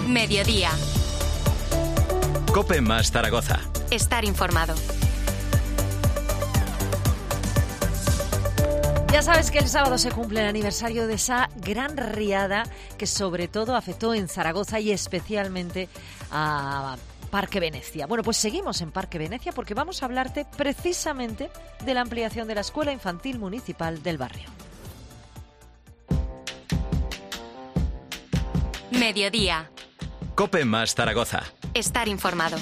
Mediodía. COPE más Zaragoza. Estar informado. Ya sabes que el sábado se cumple el aniversario de esa gran riada que sobre todo afectó en Zaragoza y especialmente a Parque Venecia. Bueno, pues seguimos en Parque Venecia porque vamos a hablarte precisamente de la ampliación de la Escuela Infantil Municipal del barrio. Mediodía. COPE más Zaragoza. Estar informado.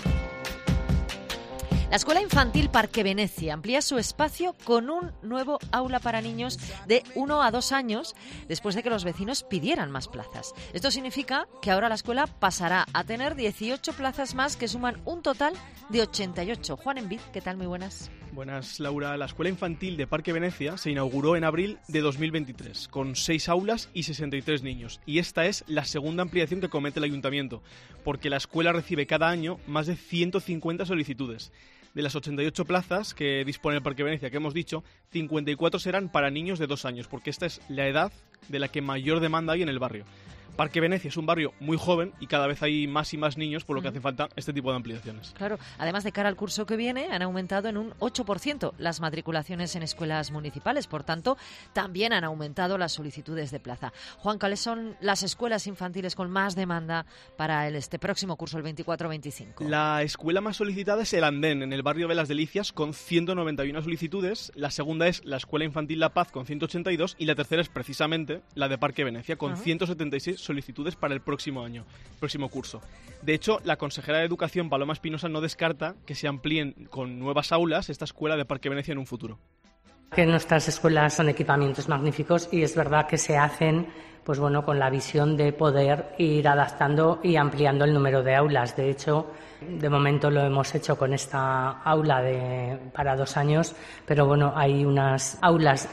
La Escuela Infantil Parque Venecia amplía su espacio con un nuevo aula para niños de 1 a 2 años después de que los vecinos pidieran más plazas. Esto significa que ahora la escuela pasará a tener 18 plazas más que suman un total de 88. Juan Envid, ¿qué tal? Muy buenas. Buenas, Laura. La Escuela Infantil de Parque Venecia se inauguró en abril de 2023, con 6 aulas y 63 niños. Y esta es la segunda ampliación que comete el Ayuntamiento, porque la escuela recibe cada año más de 150 solicitudes. De las 88 plazas que dispone el Parque Venecia, que hemos dicho, 54 serán para niños de 2 años, porque esta es la edad de la que mayor demanda hay en el barrio. Parque Venecia es un barrio muy joven y cada vez hay más y más niños, por lo que hace falta este tipo de ampliaciones. Claro, además de cara al curso que viene, han aumentado en un 8% las matriculaciones en escuelas municipales, por tanto, también han aumentado las solicitudes de plaza. Juan, ¿cuáles son las escuelas infantiles con más demanda para este próximo curso, el 24-25? La escuela más solicitada es el Andén, en el barrio de Las Delicias, con 191 solicitudes. La segunda es la Escuela Infantil La Paz, con 182, y la tercera es precisamente la de Parque Venecia, con 176 solicitudes para el próximo año, próximo curso. De hecho, la consejera de Educación, Paloma Espinosa, no descarta que se amplíen con nuevas aulas esta escuela de Parque Venecia en un futuro. Que nuestras escuelas son equipamientos magníficos y es verdad que se hacen pues bueno, con la visión de poder ir adaptando y ampliando el número de aulas. De hecho, de momento lo hemos hecho con esta aula para 2 años, pero bueno, hay unas aulas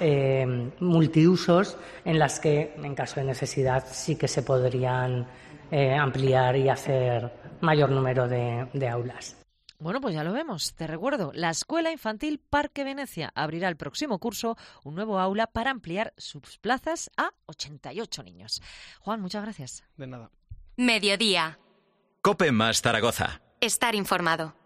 multiusos en las que, en caso de necesidad, sí que se podrían ampliar y hacer mayor número de aulas. Bueno, pues ya lo vemos. Te recuerdo, la Escuela Infantil Parque Venecia abrirá el próximo curso un nuevo aula para ampliar sus plazas a 88 niños. Juan, muchas gracias. De nada. Mediodía. COPE más Zaragoza. Estar informado.